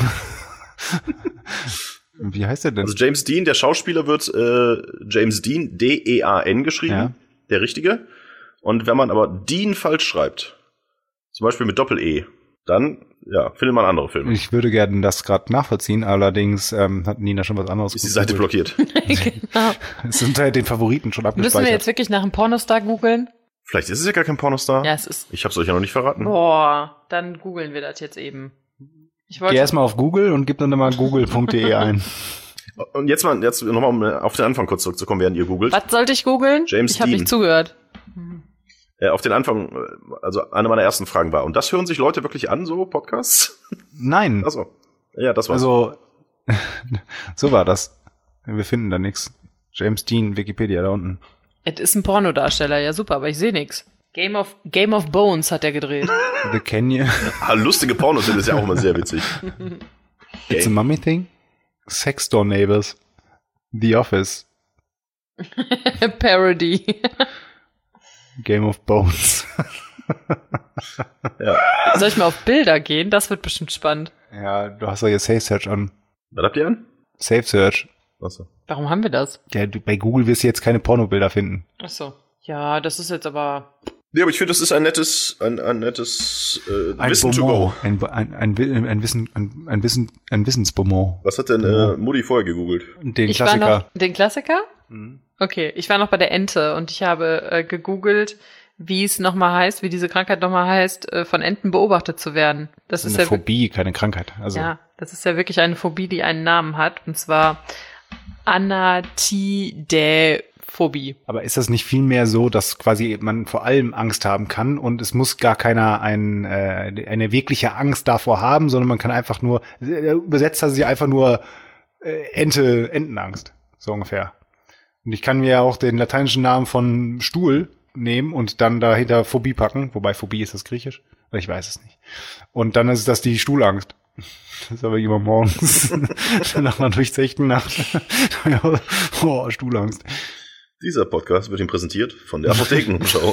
Wie heißt er denn? Also James Dean, der Schauspieler wird James Dean, D-E-A-N geschrieben, ja. Der richtige. Und wenn man aber Dean falsch schreibt, zum Beispiel mit Doppel-E, dann findet man andere Filme. Ich würde gerne das gerade nachvollziehen, allerdings hat Nina schon was anderes. Ist die Seite blockiert. Genau. Es sind halt den Favoriten schon abgespeichert. Müssen wir jetzt wirklich nach einem Pornostar googeln? Vielleicht ist es ja gar kein Pornostar. Ja, es ist. Ich hab's euch ja noch nicht verraten. Boah, dann googeln wir das jetzt eben. Geh erstmal auf Google und gib dann mal google.de ein. Und jetzt nochmal, um auf den Anfang kurz zurückzukommen, während ihr googelt. Was sollte ich googeln? James Ich habe nicht zugehört. Auf den Anfang, also eine meiner ersten Fragen war, und das hören sich Leute wirklich an, so Podcasts? Nein. Ach so. Ja, das war's. Also, so war das. Wir finden da nichts. James Dean, Wikipedia, da unten. Es ist ein Pornodarsteller, ja super, aber ich sehe nichts. Game of Bones hat er gedreht. The Canyon. Lustige Pornos sind, ist ja auch immer sehr witzig. It's a Mummy Thing. Sex Door Neighbors. The Office. Parody. Game of Bones. Ja. Soll ich mal auf Bilder gehen? Das wird bestimmt spannend. Ja, du hast doch hier Safe Search an. Was habt ihr an? Safe Search. Achso. Warum haben wir das? Ja, bei Google wirst du jetzt keine Pornobilder finden. Ach so. Ja, das ist jetzt aber... Nee, aber ich finde, das ist ein nettes Wissen to Beaumont. go. Ein Wissensbonbon. Was hat denn Mutti vorher gegoogelt? Den Klassiker. Den Klassiker? Mhm. Okay, ich war noch bei der Ente und ich habe gegoogelt, wie es nochmal heißt, wie diese Krankheit nochmal heißt, von Enten beobachtet zu werden. Das ist eine ja Phobie, keine Krankheit. Also. Ja, das ist ja wirklich eine Phobie, die einen Namen hat, und zwar Anatidäphobie. Aber ist das nicht vielmehr so, dass quasi man vor allem Angst haben kann und es muss gar keiner eine wirkliche Angst davor haben, sondern man kann einfach nur, übersetzt hat sie einfach nur Entenangst, so ungefähr. Und ich kann mir ja auch den lateinischen Namen von Stuhl nehmen und dann dahinter Phobie packen, wobei Phobie ist das Griechisch, ich weiß es nicht. Und dann ist das die Stuhlangst. Das ist aber immer morgens, nach einer durchzechten Nacht. Oh, Stuhlangst. Dieser Podcast wird Ihnen präsentiert von der Apothekenumschau.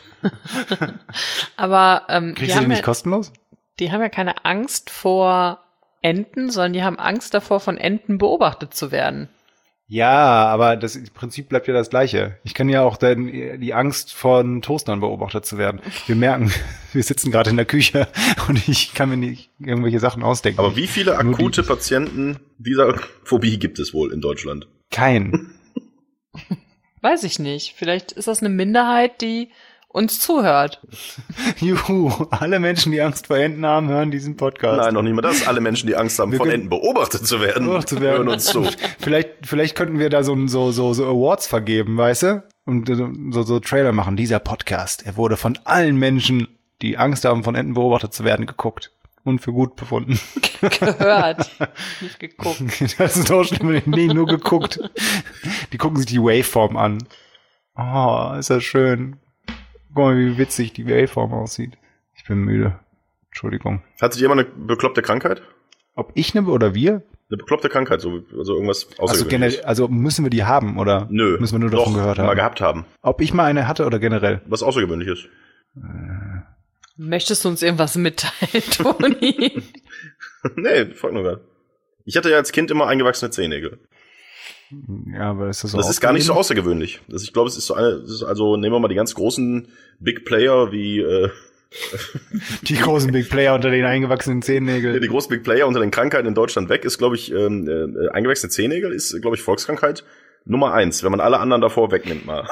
Aber kriegst du den nicht kostenlos? Die haben ja keine Angst vor Enten, sondern die haben Angst davor, von Enten beobachtet zu werden. Ja, aber das Prinzip bleibt ja das gleiche. Ich kann ja auch die Angst von Toastern beobachtet zu werden. Wir merken, wir sitzen gerade in der Küche und ich kann mir nicht irgendwelche Sachen ausdenken. Aber wie viele akute Patienten dieser Phobie gibt es wohl in Deutschland? Kein. Weiß ich nicht. Vielleicht ist das eine Minderheit, die uns zuhört. Juhu, alle Menschen, die Angst vor Enten haben, hören diesen Podcast. Nein, noch nicht mal das. Alle Menschen, die Angst haben, von Enten beobachtet zu werden, hören uns zu. Vielleicht könnten wir da so Awards vergeben, weißt du? Und so Trailer machen. Dieser Podcast, er wurde von allen Menschen, die Angst haben, von Enten beobachtet zu werden, geguckt. Und für gut befunden. Gehört. Nicht geguckt. Das ist auch schlimm. Nee, nur geguckt. Die gucken sich die Waveform an. Oh, ist das schön. Guck mal, wie witzig die Waveform aussieht. Ich bin müde. Entschuldigung. Hattet jemand eine bekloppte Krankheit? Ob ich oder wir? Eine bekloppte Krankheit, also irgendwas außergewöhnliches. Also generell, also müssen wir die haben, oder? Nö. Müssen wir nur davon gehört haben? Mal gehabt haben. Ob ich mal eine hatte oder generell? Was Außergewöhnliches. Möchtest du uns irgendwas mitteilen, Toni? Nee, frag nur gar. Ich hatte ja als Kind immer eingewachsene Zehennägel. Ja, aber ist das so? Das ist gar nicht so außergewöhnlich. Ich glaube, es ist also nehmen wir mal die ganz großen Big Player wie Die großen Big Player unter den eingewachsenen Zehennägeln. Die großen Big Player unter den Krankheiten in Deutschland weg ist, glaube ich, eingewachsene Zehennägel ist, glaube ich, Volkskrankheit Nummer 1, wenn man alle anderen davor wegnimmt mal.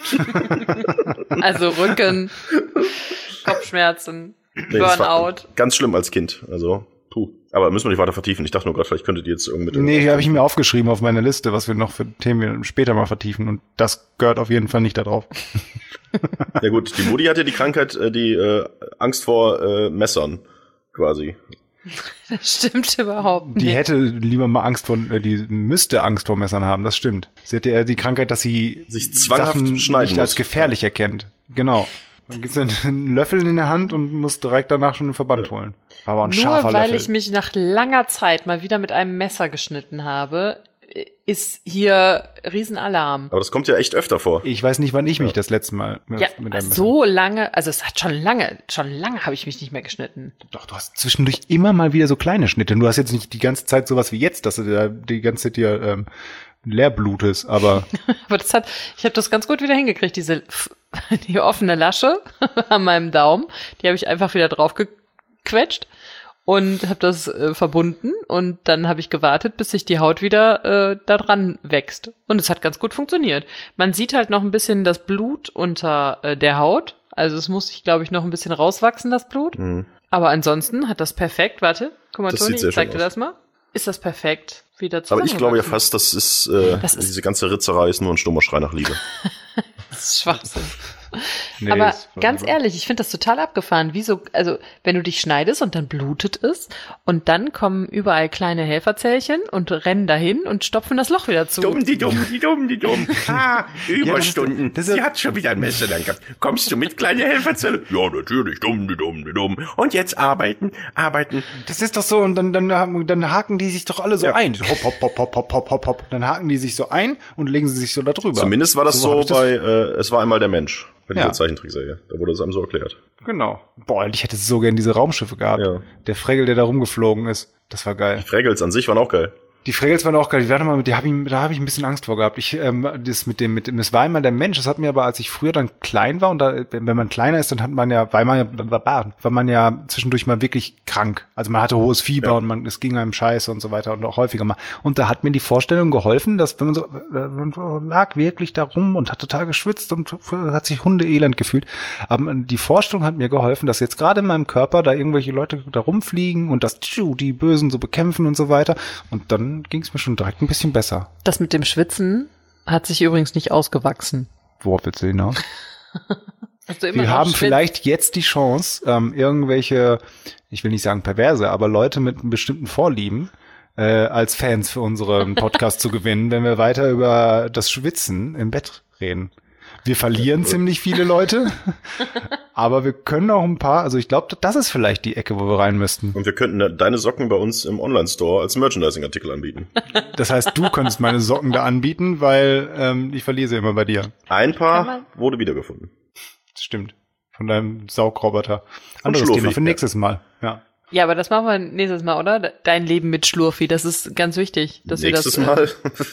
Also Rücken, Kopfschmerzen, Burnout. Ganz schlimm als Kind, also puh. Aber müssen wir nicht weiter vertiefen. Ich dachte nur gerade, vielleicht könntet ihr jetzt irgendwie... Nee, habe ich mir aufgeschrieben auf meiner Liste, was wir noch für Themen wir später mal vertiefen. Und das gehört auf jeden Fall nicht da drauf. Ja gut, die Mutti hat ja die Krankheit, die Angst vor Messern quasi. Das stimmt überhaupt nicht. Die hätte lieber mal die müsste Angst vor Messern haben, das stimmt. Sie hätte eher die Krankheit, dass sie sich zwanghaft Sachen schneiden nicht als gefährlich erkennt. Genau. Dann gibt's einen Löffel in der Hand und muss direkt danach schon einen Verband holen. Aber ein scharfer Nur weil Löffel. ich mich nach langer Zeit mal wieder mit einem Messer geschnitten habe, ist hier Riesenalarm. Aber das kommt ja echt öfter vor. Ich weiß nicht, wann ich mich das letzte Mal mit einem Messer... So lange, also es hat schon lange habe ich mich nicht mehr geschnitten. Doch, du hast zwischendurch immer mal wieder so kleine Schnitte. Du hast jetzt nicht die ganze Zeit sowas wie jetzt, dass du da die ganze Zeit hier leer blutest, aber... Aber ich habe das ganz gut wieder hingekriegt, die offene Lasche an meinem Daumen, die habe ich einfach wieder drauf gequetscht und habe das verbunden und dann habe ich gewartet, bis sich die Haut wieder da dran wächst. Und es hat ganz gut funktioniert. Man sieht halt noch ein bisschen das Blut unter der Haut. Also es muss sich, glaube ich, noch ein bisschen rauswachsen, das Blut. Mhm. Aber ansonsten hat das perfekt, warte, guck mal, Toni, ich zeig dir das mal. Ist das perfekt wieder zusammen? Aber ich glaube ja fast, diese ganze Ritzerei ist nur ein stummer Schrei nach Liebe. Das ist Schwachsinn. Nee, aber ganz ehrlich, ich finde das total abgefahren. Wieso, also wenn du dich schneidest und dann blutet es und dann kommen überall kleine Helferzellchen und rennen dahin und stopfen das Loch wieder zu. Dumm. Überstunden. Sie hat schon wieder ein Messer dann gehabt. Kommst du mit, kleine Helferzelle? Ja, natürlich. Dumm. Und jetzt arbeiten. Das ist doch so, und dann haken die sich doch alle so ein. Hopp. Dann haken die sich so ein und legen sie sich so da drüber. Zumindest war das so bei Es war einmal der Mensch. Bei dieser Zeichentrickserie. Da wurde es einem so erklärt. Genau. Boah, ich hätte so gern diese Raumschiffe gehabt. Ja. Der Fregel, der da rumgeflogen ist. Das war geil. Die Fregels an sich waren auch geil. Die Fregels waren auch geil. Da habe ich ein bisschen Angst vor gehabt. Das war einmal der Mensch. Das hat mir aber, als ich früher dann klein war, und wenn man kleiner ist, dann war man ja zwischendurch mal wirklich krank. Also man hatte hohes Fieber und es ging einem scheiße und so weiter und auch häufiger mal. Und da hat mir die Vorstellung geholfen, dass wenn man so lag wirklich da rum und hat total geschwitzt und hat sich hundeelend gefühlt. Aber die Vorstellung hat mir geholfen, dass jetzt gerade in meinem Körper da irgendwelche Leute da rumfliegen und dass die Bösen so bekämpfen und so weiter. Und dann ging es mir schon direkt ein bisschen besser. Das mit dem Schwitzen hat sich übrigens nicht ausgewachsen. Worauf willst du hinaus? Wir haben vielleicht jetzt die Chance, irgendwelche, ich will nicht sagen perverse, aber Leute mit einem bestimmten Vorlieben als Fans für unseren Podcast zu gewinnen, wenn wir weiter über das Schwitzen im Bett reden. Wir verlieren ziemlich viele Leute, aber wir können auch ein paar, also ich glaube, das ist vielleicht die Ecke, wo wir rein müssten. Und wir könnten deine Socken bei uns im Online-Store als Merchandising-Artikel anbieten. Das heißt, du könntest meine Socken da anbieten, weil ich verliere sie immer bei dir. Ein Paar wurde wiedergefunden. Das stimmt. Von deinem Saugroboter. Anderes Thema für nächstes Mal. Ja, aber das machen wir nächstes Mal, oder? Dein Leben mit Schlurfi, das ist ganz wichtig. Dass nächstes Mal?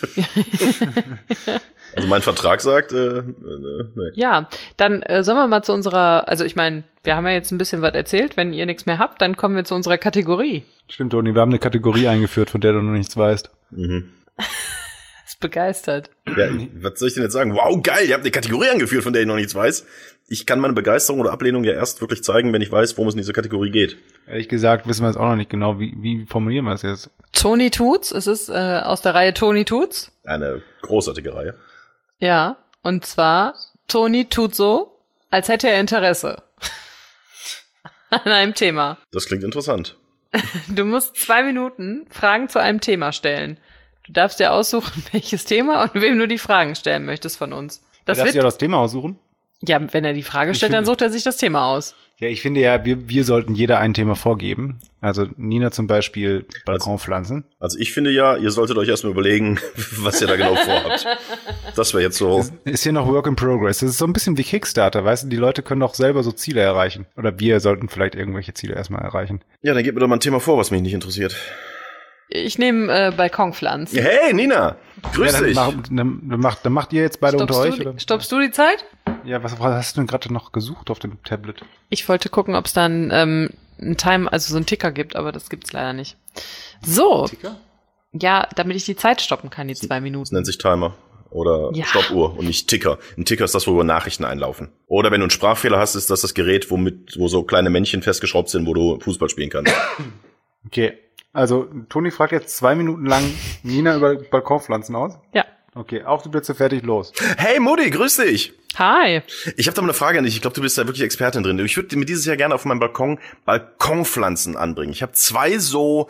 Also mein Vertrag sagt, nee. Ja, dann sollen wir mal zu unserer, also ich meine, wir haben ja jetzt ein bisschen was erzählt. Wenn ihr nichts mehr habt, dann kommen wir zu unserer Kategorie. Stimmt, Toni, wir haben eine Kategorie eingeführt, von der du noch nichts weißt. Mhm. Ist begeistert. Ja, was soll ich denn jetzt sagen? Wow, geil, ihr habt eine Kategorie eingeführt, von der ich noch nichts weiß. Ich kann meine Begeisterung oder Ablehnung ja erst wirklich zeigen, wenn ich weiß, worum es in dieser Kategorie geht. Ehrlich gesagt wissen wir jetzt auch noch nicht genau, wie formulieren wir es jetzt? Toni tut's, es ist aus der Reihe Toni tut's. Eine großartige Reihe. Ja, und zwar, Toni tut so, als hätte er Interesse an einem Thema. Das klingt interessant. Du musst 2 Minuten Fragen zu einem Thema stellen. Du darfst dir aussuchen, welches Thema und wem du die Fragen stellen möchtest von uns. Du darfst dir das Thema aussuchen? Ja, wenn er die Frage stellt, dann sucht er sich das Thema aus. Ja, ich finde ja, wir sollten jeder ein Thema vorgeben. Also Nina zum Beispiel Balkonpflanzen. Also ich finde ja, ihr solltet euch erstmal überlegen, was ihr da genau vorhabt. Das wäre jetzt so. Ist hier noch Work in Progress. Das ist so ein bisschen wie Kickstarter, weißt du? Die Leute können auch selber so Ziele erreichen. Oder wir sollten vielleicht irgendwelche Ziele erstmal erreichen. Ja, dann gebt mir doch mal ein Thema vor, was mich nicht interessiert. Ich nehme Balkonpflanzen. Hey, Nina, grüß dich. Dann macht ihr jetzt beide unter euch? Oder? Stoppst du die Zeit? Ja, was hast du denn gerade noch gesucht auf dem Tablet? Ich wollte gucken, ob es dann einen Time, also so einen Ticker gibt, aber das gibt's leider nicht. So. Ticker? Ja, damit ich die Zeit stoppen kann, die 2 Minuten. Das nennt sich Timer. Oder Stoppuhr und nicht Ticker. Ein Ticker ist das, wo Nachrichten einlaufen. Oder wenn du einen Sprachfehler hast, ist das das Gerät, wo so kleine Männchen festgeschraubt sind, wo du Fußball spielen kannst. Okay, also Toni fragt jetzt 2 Minuten lang Nina über Balkonpflanzen aus. Ja. Okay, auf die Blitze, fertig, los. Hey Mutti, grüß dich. Hi. Ich habe da mal eine Frage an dich. Ich glaube, du bist da wirklich Expertin drin. Ich würde mir dieses Jahr gerne auf meinem Balkon Balkonpflanzen anbringen. Ich habe 2 so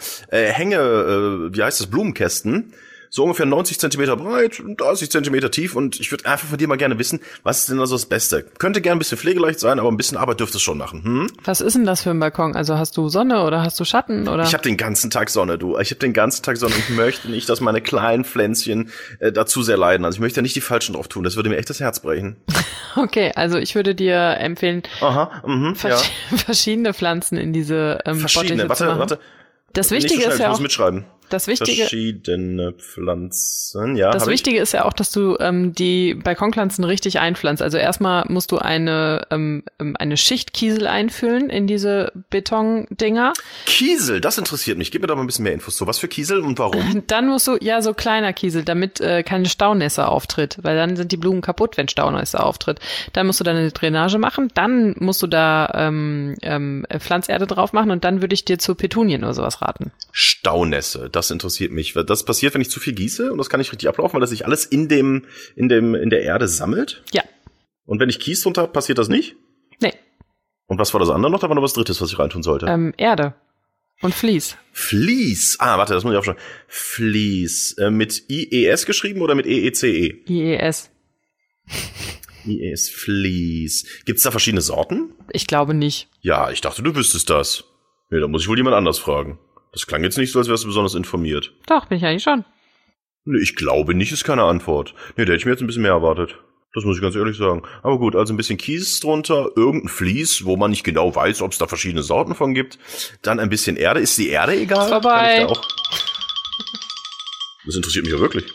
Blumenkästen. So ungefähr 90 Zentimeter breit und 30 Zentimeter tief. Und ich würde einfach von dir mal gerne wissen, was ist denn also das Beste? Könnte gerne ein bisschen pflegeleicht sein, aber ein bisschen Arbeit dürfte es schon machen. Was ist denn das für ein Balkon? Also hast du Sonne oder hast du Schatten? Oder? Ich habe den ganzen Tag Sonne, du. Ich habe den ganzen Tag Sonne. Ich möchte nicht, dass meine kleinen Pflänzchen dazu sehr leiden. Also ich möchte ja nicht die Falschen drauf tun. Das würde mir echt das Herz brechen. Okay, also ich würde dir empfehlen, verschiedene Pflanzen in diese verschiedene. Bottiche zu machen. Warte. Das Wichtige ist ja auch, mitschreiben. Das Wichtige, verschiedene Pflanzen, ja. Das Wichtige ist ja auch, dass du die Balkonpflanzen richtig einpflanzt. Also erstmal musst du eine Schicht Kiesel einfüllen in diese Betondinger. Kiesel, das interessiert mich. Gib mir doch mal ein bisschen mehr Infos zu. Was für Kiesel und warum? Dann musst du, so kleiner Kiesel, damit keine Staunässe auftritt, weil dann sind die Blumen kaputt, wenn Staunässe auftritt. Dann musst du da eine Drainage machen, dann musst du da Pflanzerde drauf machen und dann würde ich dir zu Petunien oder sowas raten. Staunässe, das interessiert mich. Das passiert, wenn ich zu viel gieße und das kann nicht richtig ablaufen, weil das sich alles in der Erde sammelt? Ja. Und wenn ich Kies drunter habe, passiert das nicht? Nee. Und was war das andere noch? Da war noch was Drittes, was ich reintun sollte. Erde. Und Vlies. Vlies. Warte, das muss ich aufschreiben. Vlies. Mit IES geschrieben oder mit EECE? IES. IES, Vlies. Gibt's da verschiedene Sorten? Ich glaube nicht. Ja, ich dachte, du wüsstest das. Nee, da muss ich wohl jemand anders fragen. Das klang jetzt nicht so, als wärst du besonders informiert. Doch, bin ich eigentlich schon. Nee, ich glaube nicht, ist keine Antwort. Nee, da hätte ich mir jetzt ein bisschen mehr erwartet. Das muss ich ganz ehrlich sagen. Aber gut, also ein bisschen Kies drunter, irgendein Vlies, wo man nicht genau weiß, ob es da verschiedene Sorten von gibt. Dann ein bisschen Erde. Ist die Erde egal? Vorbei. Kann ich da auch? Das interessiert mich ja wirklich.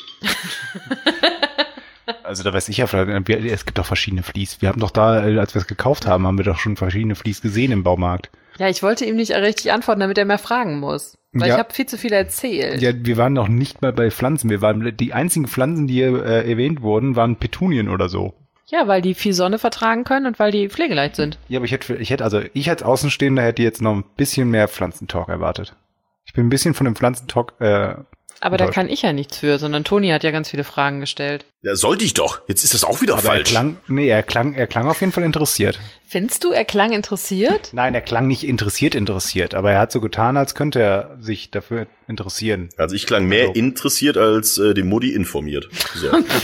Also da weiß ich ja, es gibt doch verschiedene Vlies. Wir haben doch da, als wir es gekauft haben, haben wir doch schon verschiedene Vlies gesehen im Baumarkt. Ja, ich wollte ihm nicht richtig antworten, damit er mehr fragen muss. Weil ich habe viel zu viel erzählt. Ja, wir waren noch nicht mal bei Pflanzen. Die einzigen Pflanzen, die hier erwähnt wurden, waren Petunien oder so. Ja, weil die viel Sonne vertragen können und weil die pflegeleicht sind. Ja, aber ich als Außenstehender hätte jetzt noch ein bisschen mehr Pflanzentalk erwartet. Ich bin ein bisschen von dem Pflanzentalk aber da kann ich ja nichts für, sondern Toni hat ja ganz viele Fragen gestellt. Ja, sollte ich doch. Jetzt ist das auch wieder falsch. Er klang auf jeden Fall interessiert. Findest du, er klang interessiert? Nein, er klang nicht interessiert, aber er hat so getan, als könnte er sich dafür interessieren. Also ich klang mehr interessiert als die Mutti informiert. So.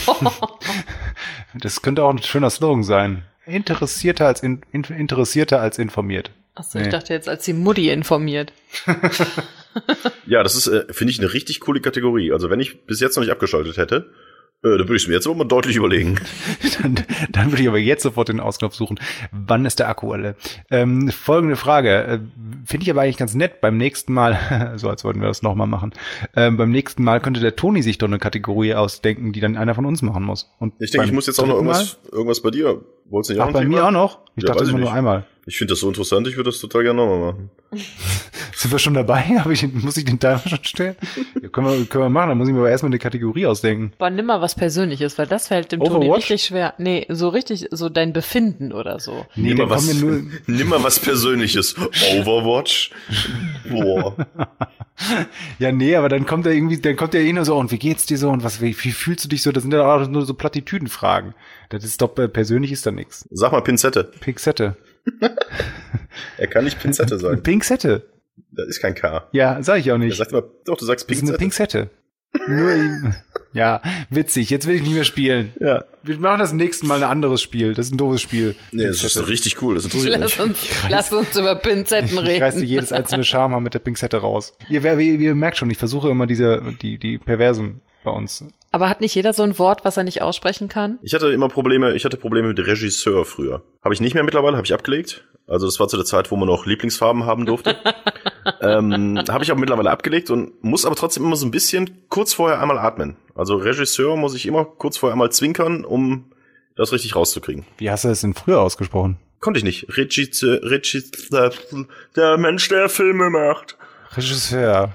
Das könnte auch ein schöner Slogan sein. Interessierter als informiert. Achso, ich dachte jetzt, als die Mutti informiert. Ja, das ist, finde ich, eine richtig coole Kategorie. Also wenn ich bis jetzt noch nicht abgeschaltet hätte, dann würde ich es mir jetzt aber mal deutlich überlegen. Dann würde ich aber jetzt sofort den Ausknopf suchen. Wann ist der Akku alle? Folgende Frage. Finde ich aber eigentlich ganz nett. Beim nächsten Mal, so als wollten wir das nochmal machen, beim nächsten Mal könnte der Toni sich doch eine Kategorie ausdenken, die dann einer von uns machen muss. Und ich denke, ich muss jetzt auch noch irgendwas bei dir. Wolltest du nicht auch noch bei mir auch noch? Ich dachte immer nur einmal. Ich finde das so interessant, ich würde das total gerne nochmal machen. Sind wir schon dabei? Muss ich den Timer schon stellen? Ja, können wir machen, dann muss ich mir aber erstmal eine Kategorie ausdenken. Boah, nimm mal was Persönliches, weil das fällt dem Toni richtig schwer. Nee, so richtig, so dein Befinden oder so. Nee, nimm mal was Persönliches. Overwatch? Boah. Ja, nee, aber dann kommt er eh nur so, und wie geht's dir so, und wie fühlst du dich so? Das sind ja auch nur so Plattitüdenfragen. Das ist doch, persönlich ist da nichts. Sag mal Pinzette. Pinzette. Er kann nicht Pinzette sagen. Pinzette. Das ist kein K. Ja, sag ich auch nicht. Sag mal, doch, du sagst Pinzette. Das ist eine Pinzette. Nur, ja, witzig. Jetzt will ich nicht mehr spielen. Ja. Wir machen das nächste Mal ein anderes Spiel. Das ist ein doofes Spiel. Nee, das ist richtig cool. Das interessiert mich. Lass uns über Pinzetten reden. Ich reiße jedes einzelne Schamhaar mit der Pinzette raus. Ihr merkt schon, ich versuche immer die Perversen bei uns. Aber hat nicht jeder so ein Wort, was er nicht aussprechen kann? Ich hatte Probleme mit Regisseur früher. Habe ich nicht mehr mittlerweile, habe ich abgelegt. Also das war zu der Zeit, wo man noch Lieblingsfarben haben durfte. Habe ich aber mittlerweile abgelegt und muss aber trotzdem immer so ein bisschen kurz vorher einmal atmen. Also Regisseur muss ich immer kurz vorher einmal zwinkern, um das richtig rauszukriegen. Wie hast du das denn früher ausgesprochen? Konnte ich nicht. Der Mensch, der Filme macht. Regisseur.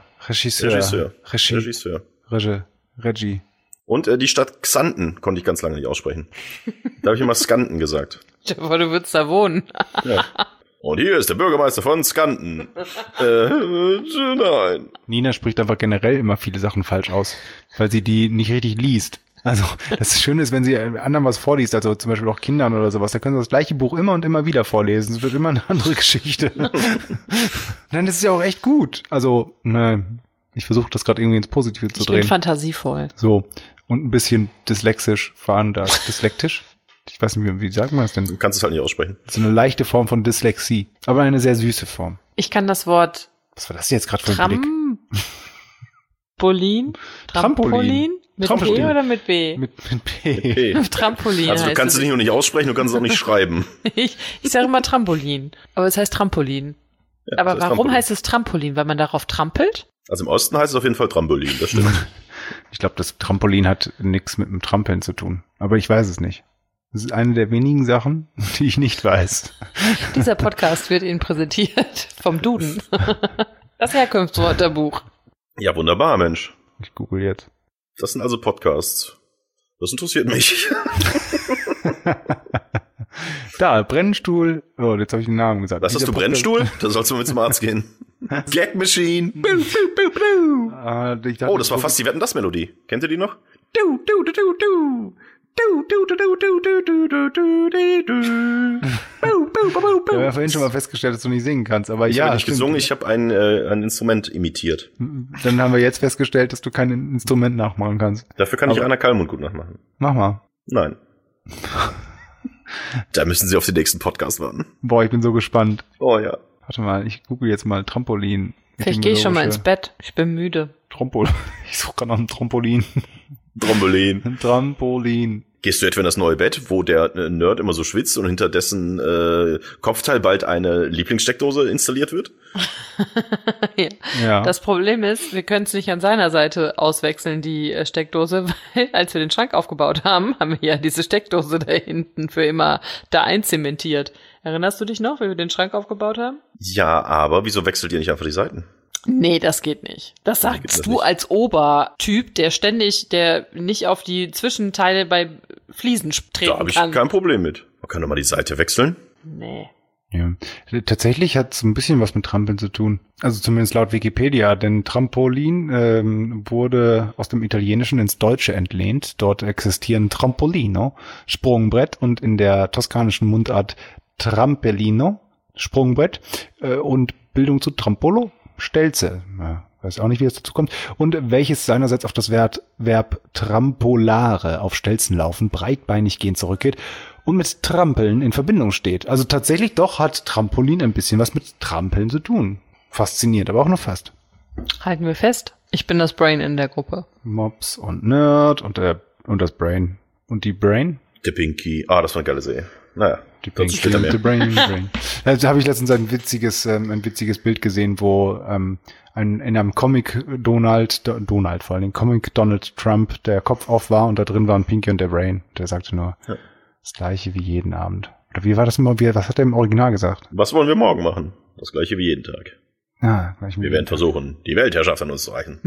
Regie. Und die Stadt Xanten konnte ich ganz lange nicht aussprechen. Da habe ich immer Skanten gesagt. Aber du würdest da wohnen. Ja. Und hier ist der Bürgermeister von Skanten. Nein. Nina spricht einfach generell immer viele Sachen falsch aus, weil sie die nicht richtig liest. Also das Schöne ist, wenn sie anderen was vorliest, also zum Beispiel auch Kindern oder sowas, da können sie das gleiche Buch immer und immer wieder vorlesen. Es wird immer eine andere Geschichte. Nein, das ist ja auch echt gut. Also, ich versuche das gerade irgendwie ins Positive zu drehen. Ich bin fantasievoll. So, und ein bisschen dyslexisch veranlagt. Dyslektisch? Ich weiß nicht, wie sagt man das denn? Du kannst es halt nicht aussprechen. So eine leichte Form von Dyslexie, aber eine sehr süße Form. Ich kann das Wort Was war das jetzt gerade für ein Blick? Trampolin? Mit Trampolin. P oder mit B? Mit P. Hey. Trampolin. Also du kannst es nicht nur nicht aussprechen, du kannst es auch nicht schreiben. Ich sage immer Trampolin, aber es heißt Trampolin. Ja, Aber das warum Trampolin. heißt es Trampolin? Weil man darauf trampelt? Also im Osten heißt es auf jeden Fall Trampolin, das stimmt. Ich glaube, das Trampolin hat nichts mit dem Trampeln zu tun. Aber ich weiß es nicht. Das ist eine der wenigen Sachen, die ich nicht weiß. Dieser Podcast wird Ihnen präsentiert vom Duden. Das Herkunftswörterbuch. Ja, wunderbar, Mensch. Ich google jetzt. Das sind also Podcasts. Das interessiert mich. Da, Brennstuhl. Oh, jetzt habe ich den Namen gesagt. Was hast du, Brennstuhl? Da sollst du mal zum Arzt gehen. Gag Machine. Ich dachte, Oh, das war fast die Wetten-das-Melodie. Kennt ihr die noch? Wir haben ja vorhin schon mal festgestellt, dass du nicht singen kannst, aber Ich ja. habe nicht stimmt. gesungen, ich habe ein Instrument imitiert. Dann haben wir jetzt festgestellt, dass du kein Instrument nachmachen kannst. Dafür kann ich Aber- Rainer Kallmund gut nachmachen. Mach mal. Nein. Da müssen Sie auf den nächsten Podcast warten. Boah, ich bin so gespannt. Oh ja. Warte mal, ich google jetzt mal Trampolin. Vielleicht gehe ich schon mal ins Bett. Ich bin müde. Trampolin. Ich suche gerade nach einem Trampolin. Trampolin. Ein Trampolin. Gehst du etwa in das neue Bett, wo der Nerd immer so schwitzt und hinter dessen Kopfteil bald eine Lieblingssteckdose installiert wird? Ja. Das Problem ist, wir können es nicht an seiner Seite auswechseln, die Steckdose, weil als wir den Schrank aufgebaut haben, haben wir ja diese Steckdose da hinten für immer da einzementiert. Erinnerst du dich noch, wie wir den Schrank aufgebaut haben? Ja, aber wieso wechselt ihr nicht einfach die Seiten? Nee, das geht nicht. Das Nee, geht sagst das du nicht. als Obertyp, der nicht auf die Zwischenteile bei Fliesen Da treten habe ich kann. kein Problem mit. Man kann doch mal die Seite wechseln. Nee. Ja. Tatsächlich hat es ein bisschen was mit Trampeln zu tun. Also zumindest laut Wikipedia, denn Trampolin wurde aus dem Italienischen ins Deutsche entlehnt. Dort existieren Trampolino, Sprungbrett, und in der toskanischen Mundart Trampellino, Sprungbrett, und Bildung zu Trampolo, Stelze. Ja, weiß auch nicht, wie es dazu kommt. Und welches seinerseits auf das Verb trampolare, auf Stelzen laufen, breitbeinig gehen zurückgeht und mit Trampeln in Verbindung steht. Also tatsächlich doch hat Trampolin ein bisschen was mit Trampeln zu tun. Faszinierend, aber auch nur fast. Halten wir fest. Ich bin das Brain in der Gruppe. Mops und Nerd und das Brain. Und die Brain? Der Pinky. Ah, das war eine geile Serie. Naja, Die dazu später mehr. The Brain. Da habe ich letztens ein witziges Bild gesehen, wo in einem Comic Donald vor allem Comic Donald Trump der Kopf auf war und da drin waren Pinky und der Brain. Der sagte nur das Gleiche wie jeden Abend. Oder wie war das immer? Was hat er im Original gesagt? Was wollen wir morgen machen? Das gleiche wie jeden Tag. Ja, gleich Wir werden versuchen, die Weltherrschaft an uns zu reichen.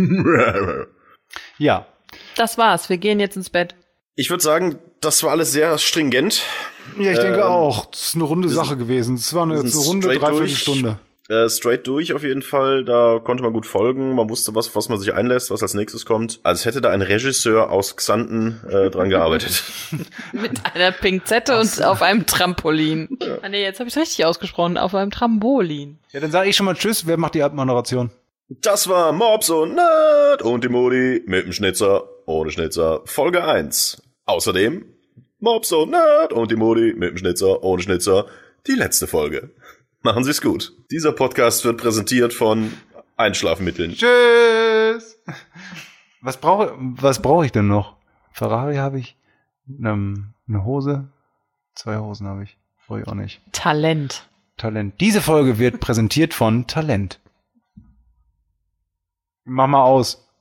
Ja. Das war's. Wir gehen jetzt ins Bett. Ich würde sagen, das war alles sehr stringent. Ja, ich denke auch. Das ist eine runde Sache gewesen. Es war eine wir sind runde straight Dreiviertelstunde. Straight durch auf jeden Fall. Da konnte man gut folgen. Man wusste, was man sich einlässt, was als nächstes kommt. Als hätte da ein Regisseur aus Xanten dran gearbeitet. Mit einer Pinzette und auf einem Trampolin. Ja. Ah, nee, jetzt habe ich es richtig ausgesprochen. Auf einem Trampolin. Ja, dann sage ich schon mal Tschüss. Wer macht die Abmoderation? Das war Mops und Nerd und die Modi mit dem Schnitzer, ohne Schnitzer, Folge 1. Außerdem Mops und Nerd und die Modi mit dem Schnitzer, ohne Schnitzer, die letzte Folge. Machen Sie's gut. Dieser Podcast wird präsentiert von Einschlafmitteln. Tschüss. Was brauche ich denn noch? Ferrari habe ich, eine Hose, 2 Hosen habe ich. Brauche ich auch nicht. Talent. Diese Folge wird präsentiert von Talent. Mach mal aus.